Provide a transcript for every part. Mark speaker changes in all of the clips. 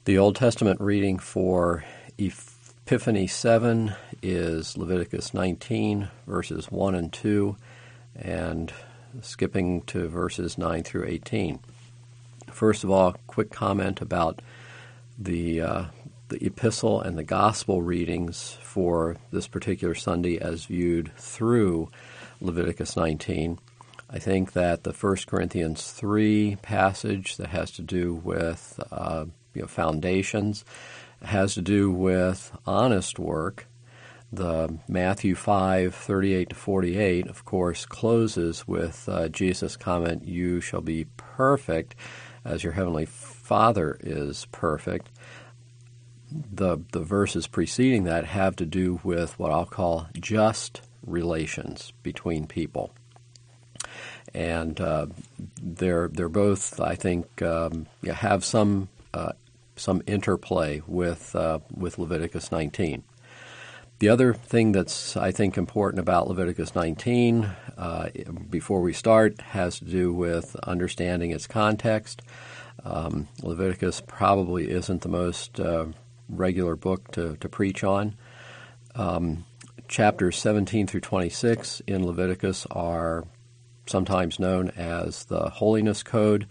Speaker 1: The Old Testament reading for Epiphany 7 is Leviticus 19, verses 1 and 2, and skipping to verses 9 through 18. First of all, quick comment about the epistle and the gospel readings for this particular Sunday as viewed through Leviticus 19. I think that the 1 Corinthians 3 passage that has to do with foundations has to do with honest work. The Matthew 5:38 to 48, of course, closes with Jesus' comment, "You shall be perfect as your heavenly Father is perfect." The verses preceding that have to do with what I'll call just relations between people. And they're both, I think, have some interplay with Leviticus 19. The other thing that's, I think, important about Leviticus 19, before we start, has to do with understanding its context. Leviticus probably isn't the most regular book to preach on. Chapters 17 through 26 in Leviticus are sometimes known as the Holiness Code.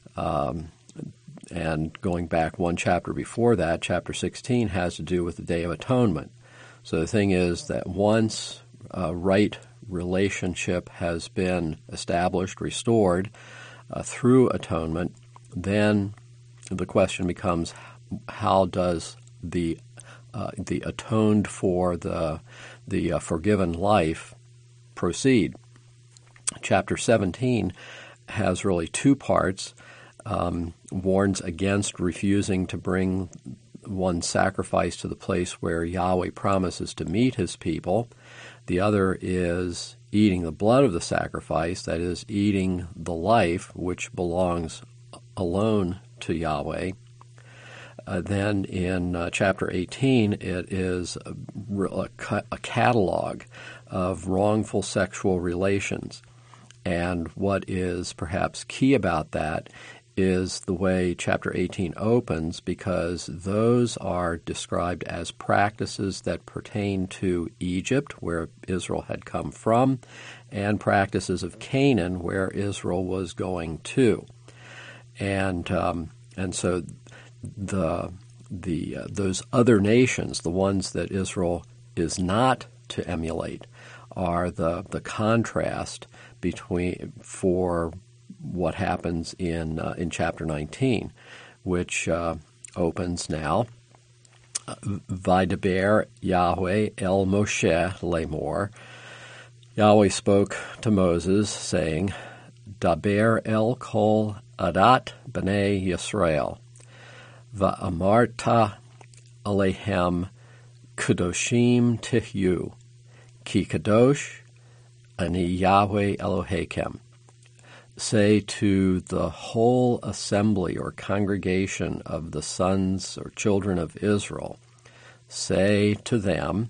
Speaker 1: And going back one chapter before that, chapter 16 has to do with the Day of Atonement. So the thing is that once a right relationship has been established, restored through atonement, then the question becomes, how does the atoned for the forgiven life proceed? Chapter 17 has really two parts. Warns against refusing to bring one sacrifice to the place where Yahweh promises to meet his people. The other is eating the blood of the sacrifice, that is, eating the life which belongs alone to Yahweh. Then in chapter 18, it is a catalog of wrongful sexual relations. And what is perhaps key about that is the way chapter 18 opens, because those are described as practices that pertain to Egypt, where Israel had come from, and practices of Canaan, where Israel was going to. And so those other nations, the ones that Israel is not to emulate, are the contrast for what happens in chapter 19, which opens now. Vaydaber Yahweh el Moshe lemor. Yahweh spoke to Moses, saying, Daber el kol adat b'nei Yisrael, va'amarta alehem kadoshim tihyu, ki kadosh ani Yahweh Elohechem. Say to the whole assembly or congregation of the sons or children of Israel, say to them,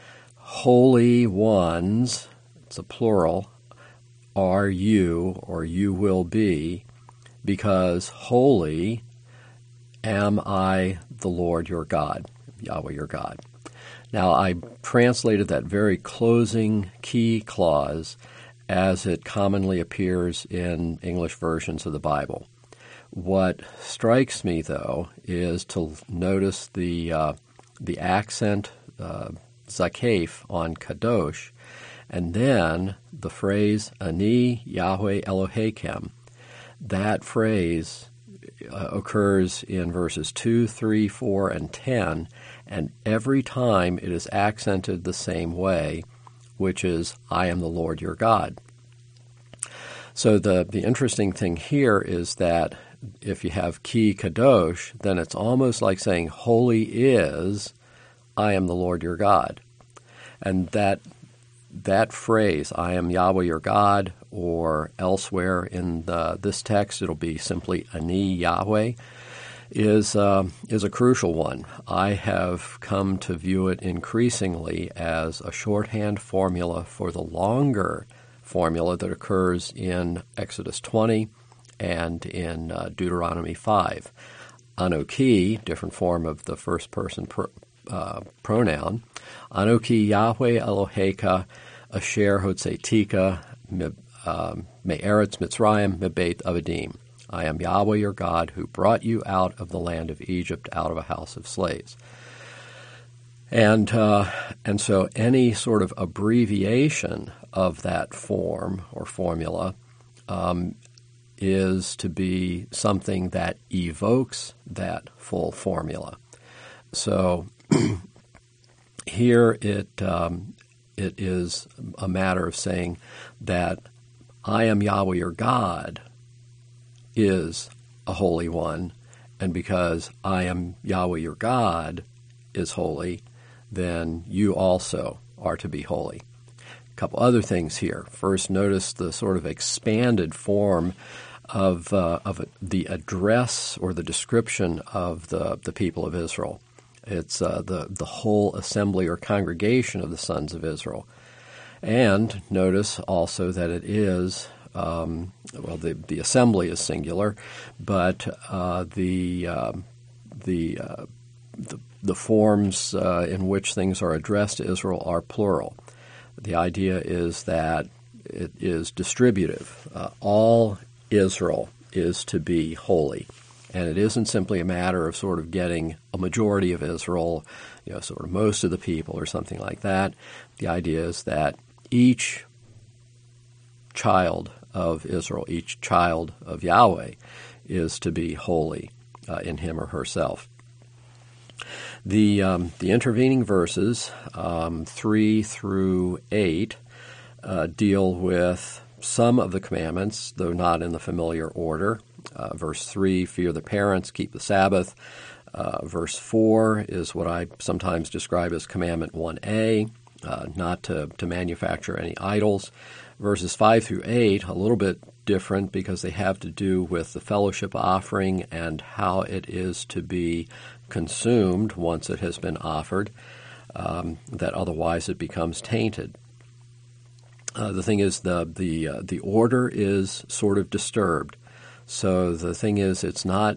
Speaker 1: holy ones, it's a plural, are you, or you will be, because holy am I the Lord your God, Yahweh your God. Now, I translated that very closing key clause as it commonly appears in English versions of the Bible. What strikes me, though, is to notice the accent, zakef, on kadosh, and then the phrase, Ani Yahweh Elohechem. That phrase occurs in verses 2, 3, 4, and 10, and every time it is accented the same way, which is, I am the Lord your God. So the interesting thing here is that if you have ki kadosh, then it's almost like saying, holy is, I am the Lord your God. And that phrase, I am Yahweh your God, or elsewhere in this text, it'll be simply Ani Yahweh, is a crucial one. I have come to view it increasingly as a shorthand formula for the longer formula that occurs in Exodus 20 and in Deuteronomy 5. Anoki, different form of the first person pronoun. Anoki Yahweh Elohecha asher hotzetika me'eretz Mitzrayim mebeit avadim. I am Yahweh your God who brought you out of the land of Egypt, out of a house of slaves. And so any sort of abbreviation of that form or formula is to be something that evokes that full formula. So here it is a matter of saying that I am Yahweh your God is a holy one, and because I am Yahweh your God is holy, then you also are to be holy. A couple other things here. First, notice the sort of expanded form of the address or the description of the people of Israel. It's the whole assembly or congregation of the sons of Israel. And notice also that it is, the assembly is singular, but the forms in which things are addressed to Israel are plural. The idea is that it is distributive. All Israel is to be holy. And it isn't simply a matter of sort of getting a majority of Israel, sort of most of the people or something like that. The idea is that each child of Israel, each child of Yahweh, is to be holy in him or herself. The intervening verses, 3 through 8, deal with some of the commandments, though not in the familiar order. Verse 3, fear the parents, keep the Sabbath. Verse 4 is what I sometimes describe as Commandment 1A, not to manufacture any idols. Verses 5 through 8, a little bit different because they have to do with the fellowship offering and how it is to be consumed once it has been offered, that otherwise it becomes tainted. The thing is, the order is sort of disturbed. So the thing is, it's not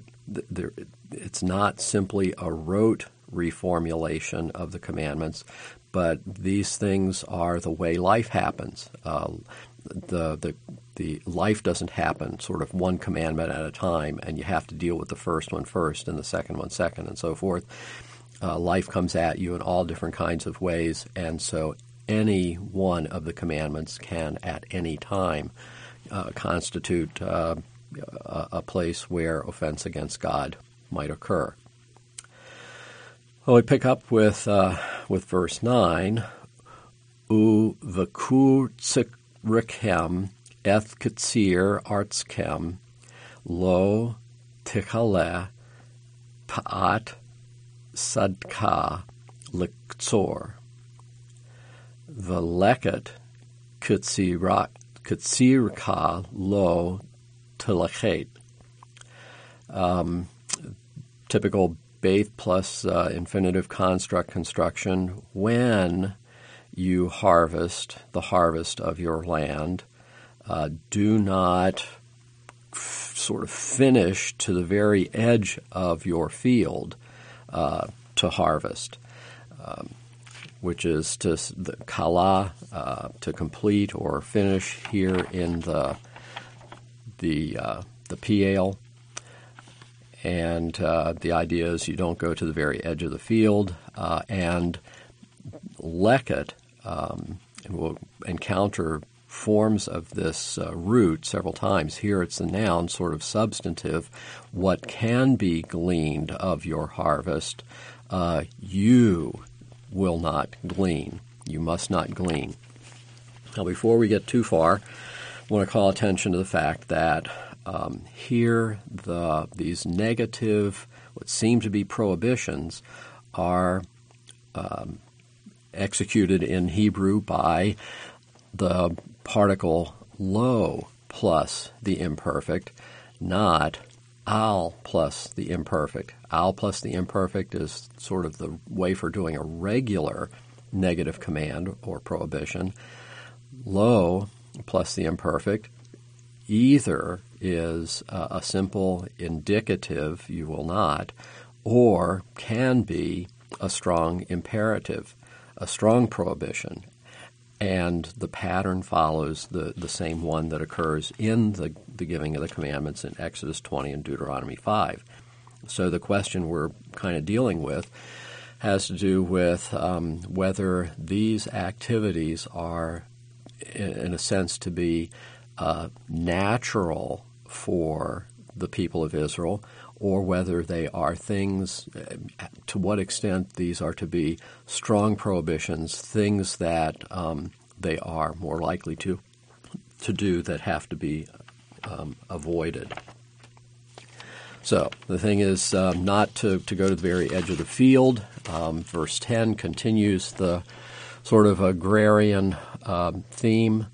Speaker 1: simply a rote reformulation of the commandments, but these things are the way life happens. The life doesn't happen sort of one commandment at a time, and you have to deal with the first one first and the second one second, and so forth. Life comes at you in all different kinds of ways, and so any one of the commandments can at any time constitute a place where offense against God might occur. Well, we pick up with verse 9. U v'kur tzikrikem eth katsir artzkem lo tichale pa'at sadka liktzor v'leket katsirka lo tilachet. Typical Beth plus infinitive construct construction. When you harvest the harvest of your land, do not sort of finish to the very edge of your field to harvest, which is to the kala, to complete or finish here in the piel. And the idea is you don't go to the very edge of the field. And leket, and we'll encounter forms of this root several times. Here it's the noun, sort of substantive. What can be gleaned of your harvest, you will not glean. You must not glean. Now, before we get too far, I want to call attention to the fact that here these negative, what seem to be prohibitions, are executed in Hebrew by the particle lo plus the imperfect, not al plus the imperfect. Al plus the imperfect is sort of the way for doing a regular negative command or prohibition. Lo plus the imperfect either is a simple indicative, you will not, or can be a strong imperative, a strong prohibition. And the pattern follows the same one that occurs in the giving of the commandments in Exodus 20 and Deuteronomy 5. So the question we're kind of dealing with has to do with whether these activities are, in a sense, to be natural for the people of Israel, or whether they are things, to what extent these are to be strong prohibitions, things that they are more likely to do that have to be avoided. So the thing is not to go to the very edge of the field. Verse 10 continues the sort of agrarian theme.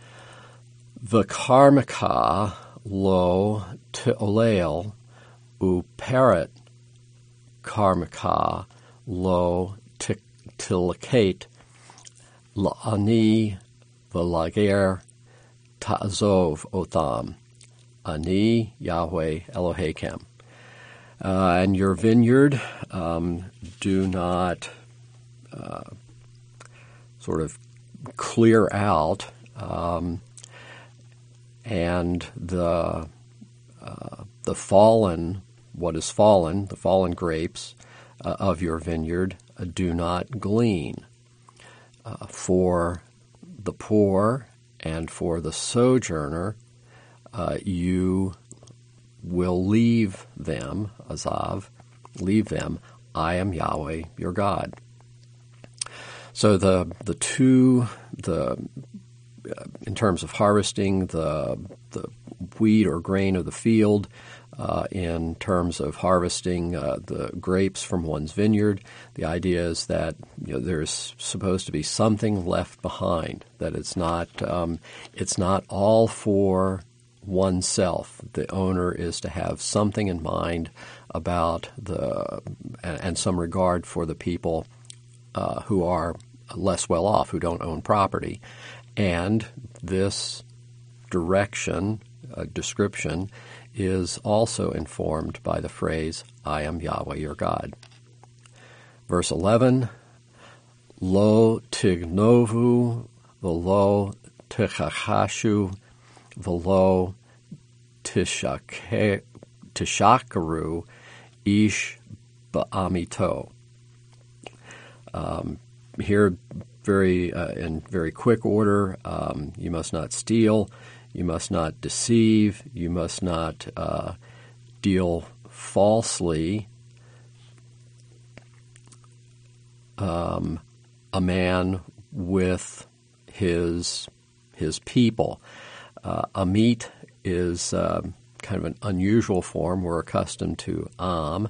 Speaker 1: V'karmaka lo te'olel uperet karmaka lo tilakate la'ani v'lager ta'azov otham. Ani Yahweh Elohechem. And your vineyard, do not sort of clear out, and the fallen, what is fallen, the fallen grapes of your vineyard, do not glean. For the poor and for the sojourner, you will leave them, Azav, leave them. I am Yahweh, your God. So in terms of harvesting, the wheat or grain of the field, in terms of harvesting the grapes from one's vineyard, the idea is that there's supposed to be something left behind, that it's not all for oneself. The owner is to have something in mind about and some regard for the people who are less well off, who don't own property. And this description is also informed by the phrase, I am Yahweh your God. Verse 11, Lo tignovu v'lo tichachashu v'lo tishakaru ish ba'amito. Here, in very quick order, you must not steal, you must not deceive, you must not deal falsely a man with his people. Amit is kind of an unusual form. We're accustomed to am.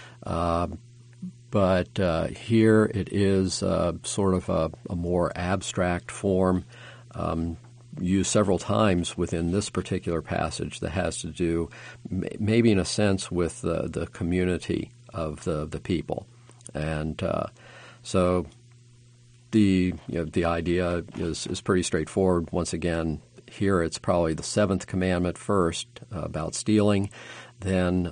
Speaker 1: But here it is sort of a more abstract form used several times within this particular passage that has to do maybe in a sense with the community of the people. And so the idea is pretty straightforward. Once again, here it's probably the seventh commandment first about stealing, then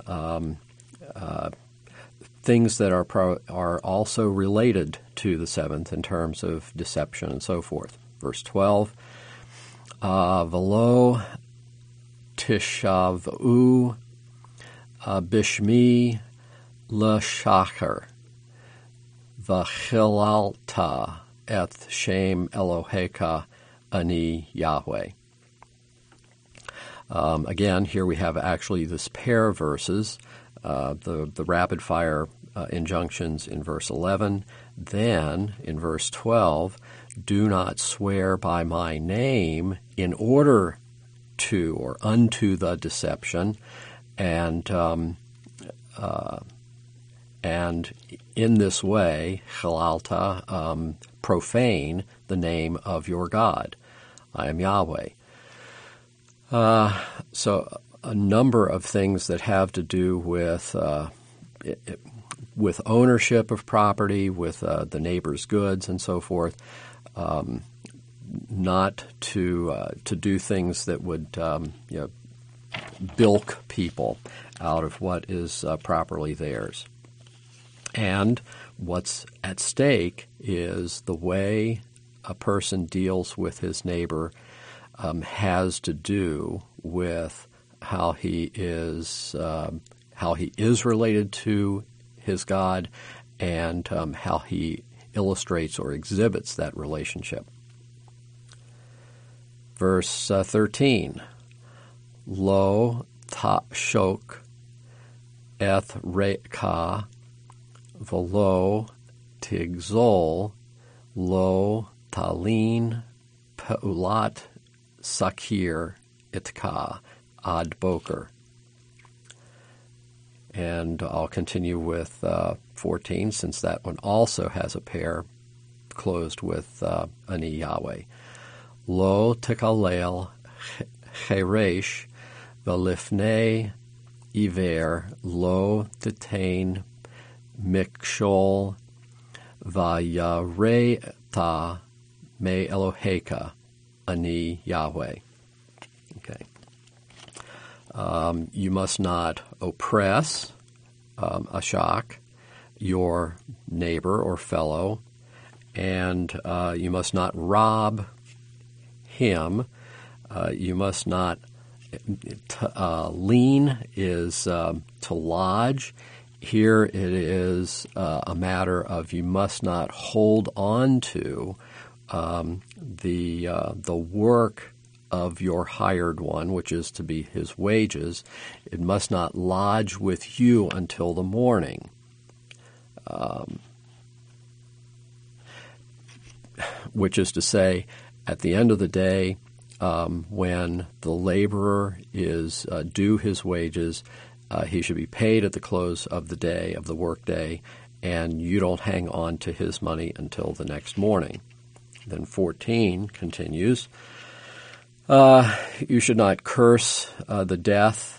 Speaker 1: things that are also related to the seventh in terms of deception and so forth. Verse 12, V'lo tishavu bishmi l'shachar v'chilalta eth shem Elohecha ani Yahweh. Again, here we have actually this pair of verses, the rapid-fire injunctions in verse 11. Then, in verse 12, do not swear by my name in order to or unto the deception, and in this way, chalalta, profane the name of your God. I am Yahweh. So a number of things that have to do with ownership of property, with the neighbor's goods, and so forth. Not to do things that would bilk people out of what is properly theirs. And what's at stake is the way a person deals with his neighbor has to do with how he is related to his God, and how he illustrates or exhibits that relationship. Verse 13, Lo ta shok eth re'ka v'lo tigzol lo talin peulat sakir itka ad boker. And I'll continue with 14, since that one also has a pair closed with Ani Yahweh. Lo tikalel cheresh v'lifnei iver lo titain mikshol v'yareta me Eloheka Ani Yahweh. Okay. You must not oppress, ashak, your neighbor or fellow, and you must not rob him. You must not lean is to lodge. Here it is a matter of you must not hold on to the work of your hired one, which is to be his wages. It must not lodge with you until the morning. Which is to say, at the end of the day, when the laborer is due his wages, he should be paid at the close of the day, of the work day, and you don't hang on to his money until the next morning. Then 14 continues, you should not curse the deaf,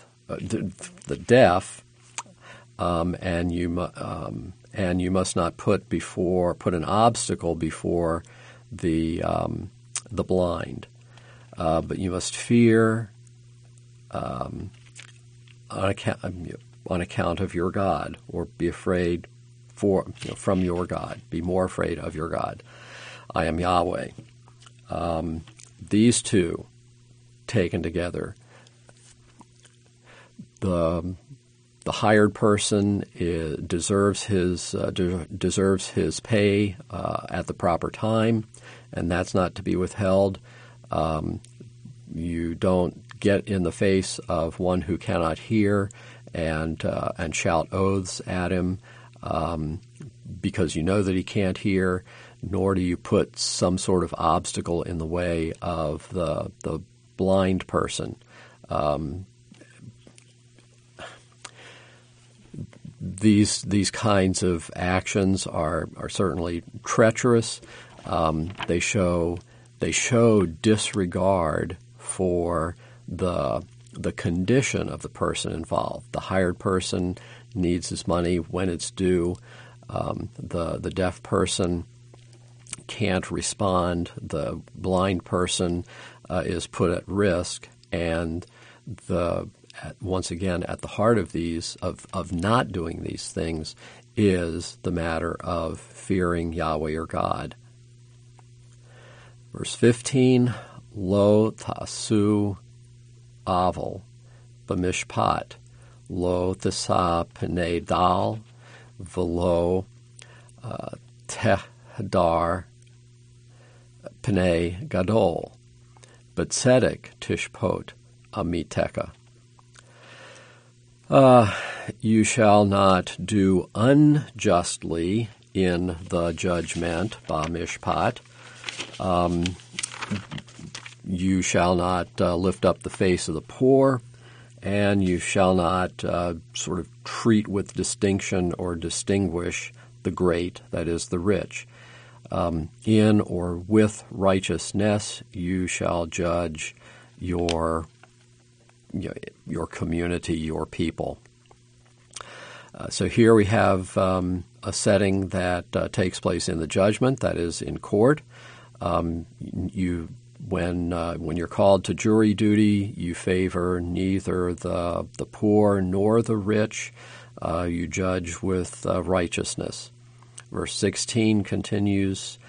Speaker 1: and you must not put an obstacle before the blind, but you must fear on account of your God, or be afraid from your God. Be more afraid of your God. I am Yahweh. These two taken together, the hired person deserves his pay at the proper time, and that's not to be withheld. You don't get in the face of one who cannot hear and shout oaths at him because you know that he can't hear, nor do you put some sort of obstacle in the way of the blind person. These kinds of actions are certainly treacherous. They show disregard for the condition of the person involved. The hired person needs his money when it's due. The deaf person can't respond. The blind person is put at risk, and once again, at the heart of these, of not doing these things, is the matter of fearing Yahweh your God. Verse 15, Lo tasu aval b'mishpat, lo tisa p'nei dal, v'lo tehdar p'nei gadol, b'tzedek tishpot amiteka. You shall not do unjustly in the judgment, b'mishpat. You shall not lift up the face of the poor, and you shall not sort of treat with distinction or distinguish the great, that is, the rich. In or with righteousness, you shall judge your community, your people. So here we have a setting that takes place in the judgment, that is, in court. You when you're called to jury duty, you favor neither the poor nor the rich. You judge with righteousness. Verse 16 continues.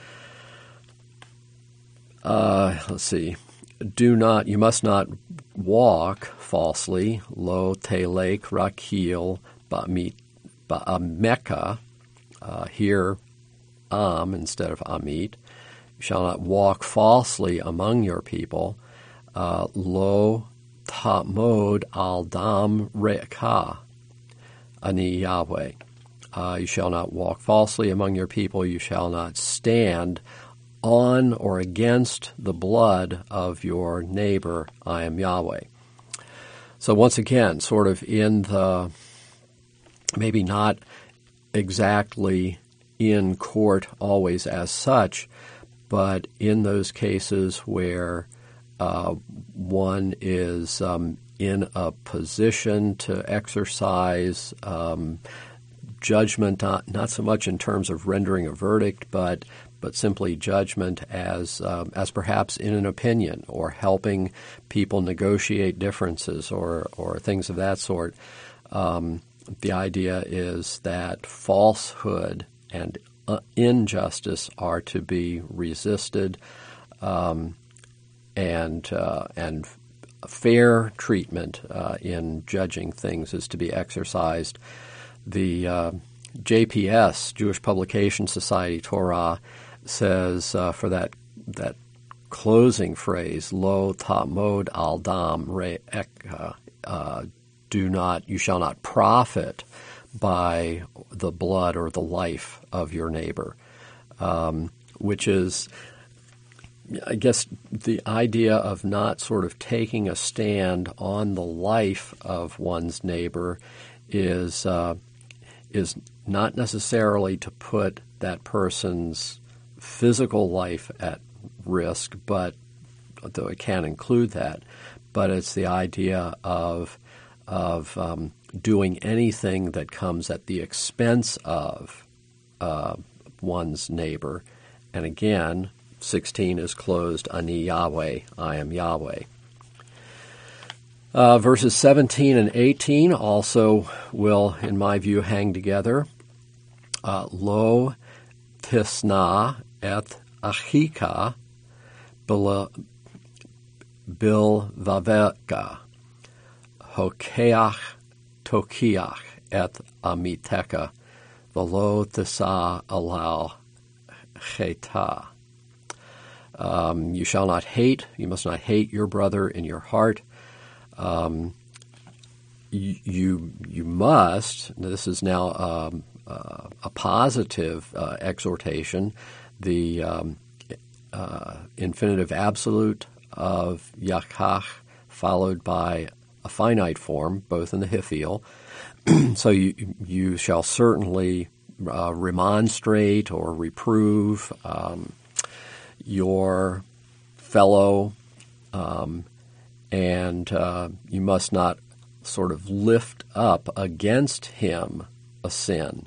Speaker 1: Let's see. You must not walk falsely. Lo telek rakil ba'ameka. Here, instead of amit. You shall not walk falsely among your people. Lo ta'mod al dam re'ka. Ani Yahweh. You shall not walk falsely among your people. You shall not stand on or against the blood of your neighbor. I am Yahweh. So once again, sort of in the, maybe not exactly in court always as such, but in those cases where one is in a position to exercise judgment, not so much in terms of rendering a verdict, but simply judgment as perhaps in an opinion or helping people negotiate differences or things of that sort. The idea is that falsehood and injustice are to be resisted, and fair treatment in judging things is to be exercised. The JPS, Jewish Publication Society, Torah, says for that closing phrase, Lo ta'mod al dam re'eka, you shall not profit by the blood or the life of your neighbor, which is, I guess, the idea of not sort of taking a stand on the life of one's neighbor is not necessarily to put that person's physical life at risk, but though it can include that, but it's the idea of doing anything that comes at the expense of one's neighbor. And again, 16 is closed, Ani Yahweh, I am Yahweh. Verses 17 and 18 also will, in my view, hang together. Lo tisna et achika bilvaveka hokeach tokiach et amiteka velo tisa alal cheta. You shall not hate, you must not hate your brother in your heart. You must, this is now a positive exhortation, the infinitive absolute of yakach followed by a finite form, both in the Hifil. So you shall certainly remonstrate or reprove your fellow, and you must not sort of lift up against him a sin.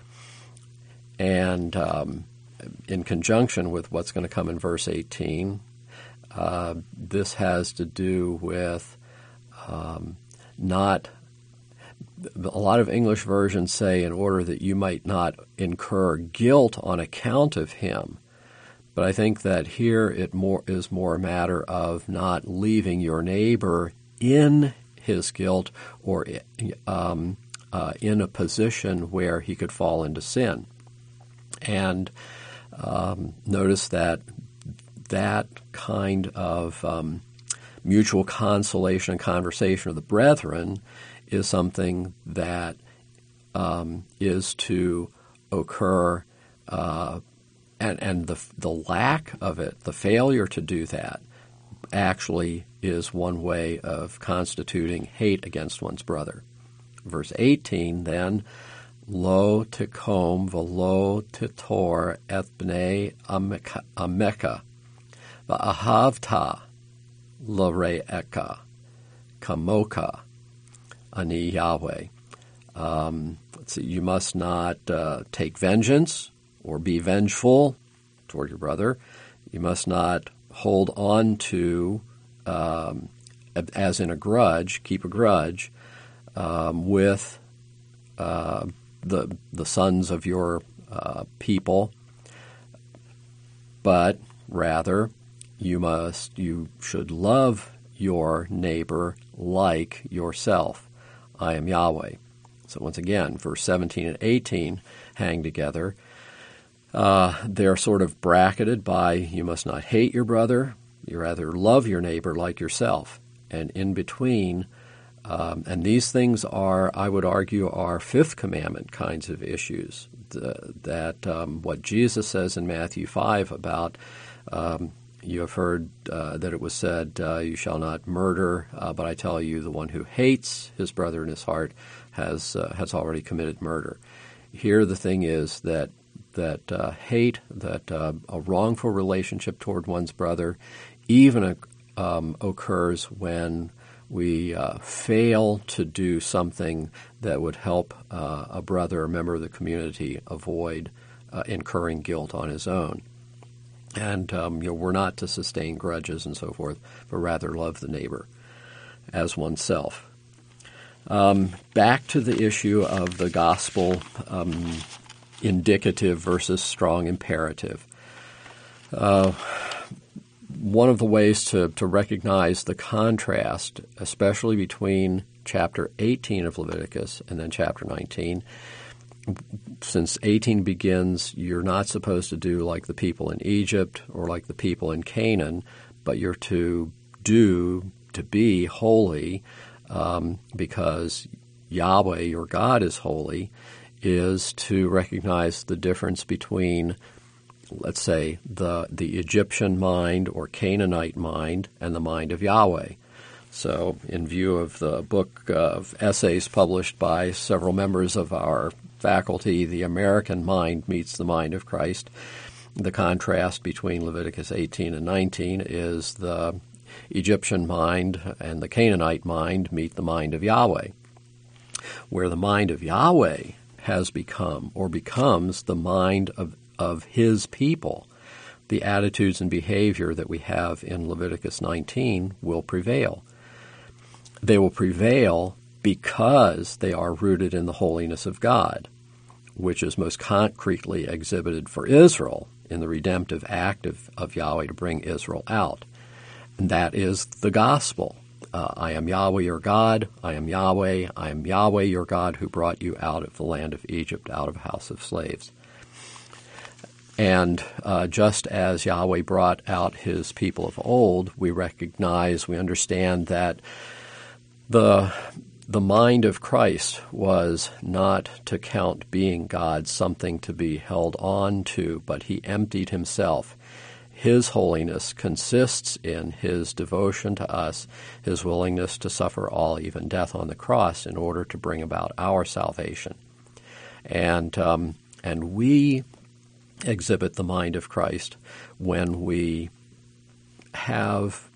Speaker 1: And in conjunction with what's going to come in verse 18, this has to do with not... A lot of English versions say in order that you might not incur guilt on account of him. But I think that here it is more a matter of not leaving your neighbor in his guilt or in a position where he could fall into sin. And notice that kind of mutual consolation and conversation of the brethren is something that is to occur, and the lack of it, the failure to do that, actually is one way of constituting hate against one's brother. Verse 18, then, Lo tikom v'lo titor et bnei ameka v'ahavta l're'eka kamoka Ani Yahweh. Let's see, you must not take vengeance or be vengeful toward your brother. You must not hold on to, as in a grudge, keep a grudge with the sons of your people, but rather you should love your neighbor like yourself. I am Yahweh. So once again, verse 17 and 18 hang together. They're sort of bracketed by you must not hate your brother, you rather love your neighbor like yourself. And in between, and these things are, I would argue, are fifth commandment kinds of issues. What Jesus says in Matthew 5 about, you have heard that it was said, you shall not murder, but I tell you, the one who hates his brother in his heart has already committed murder. Here the thing is that hate, that a wrongful relationship toward one's brother, even occurs when we fail to do something that would help a brother or member of the community avoid incurring guilt on his own. And we're not to sustain grudges and so forth, but rather love the neighbor as oneself. Back to the issue of the gospel indicative versus strong imperative. One of the ways to recognize the contrast, especially between chapter 18 of Leviticus and then chapter 19, since 18 begins, you're not supposed to do like the people in Egypt or like the people in Canaan, but you're to be holy because Yahweh, your God, is holy, is to recognize the difference between, let's say, the Egyptian mind or Canaanite mind and the mind of Yahweh. So in view of the book of essays published by several members of our faculty, The American Mind Meets the Mind of Christ, the contrast between Leviticus 18 and 19 is the Egyptian mind and the Canaanite mind meet the mind of Yahweh, where the mind of Yahweh has become or becomes the mind of his people. The attitudes and behavior that we have in Leviticus 19 will prevail. They will prevail because they are rooted in the holiness of God, which is most concretely exhibited for Israel in the redemptive act of Yahweh to bring Israel out. And that is the gospel. I am Yahweh your God, I am Yahweh your God who brought you out of the land of Egypt, out of a house of slaves. And just as Yahweh brought out his people of old, we understand that the mind of Christ was not to count being God something to be held on to, but he emptied himself. His holiness consists in his devotion to us, his willingness to suffer all, even death on the cross, in order to bring about our salvation. And we exhibit the mind of Christ when we have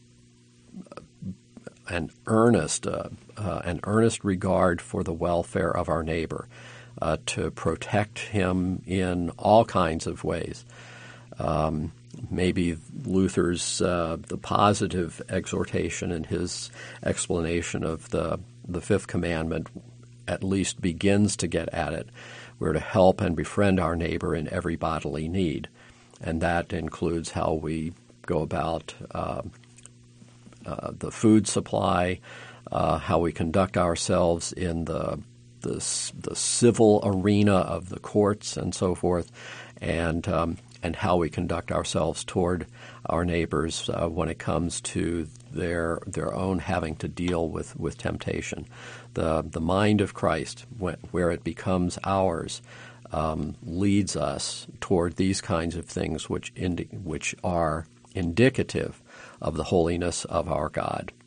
Speaker 1: an earnest regard for the welfare of our neighbor, to protect him in all kinds of ways. Maybe Luther's the positive exhortation in his explanation of the fifth commandment at least begins to get at it. We're to help and befriend our neighbor in every bodily need, and that includes how we go about the food supply, how we conduct ourselves in the civil arena of the courts and so forth, and how we conduct ourselves toward our neighbors when it comes to their own having to deal with temptation. The mind of Christ, where it becomes ours, leads us toward these kinds of things which are indicative of the holiness of our God.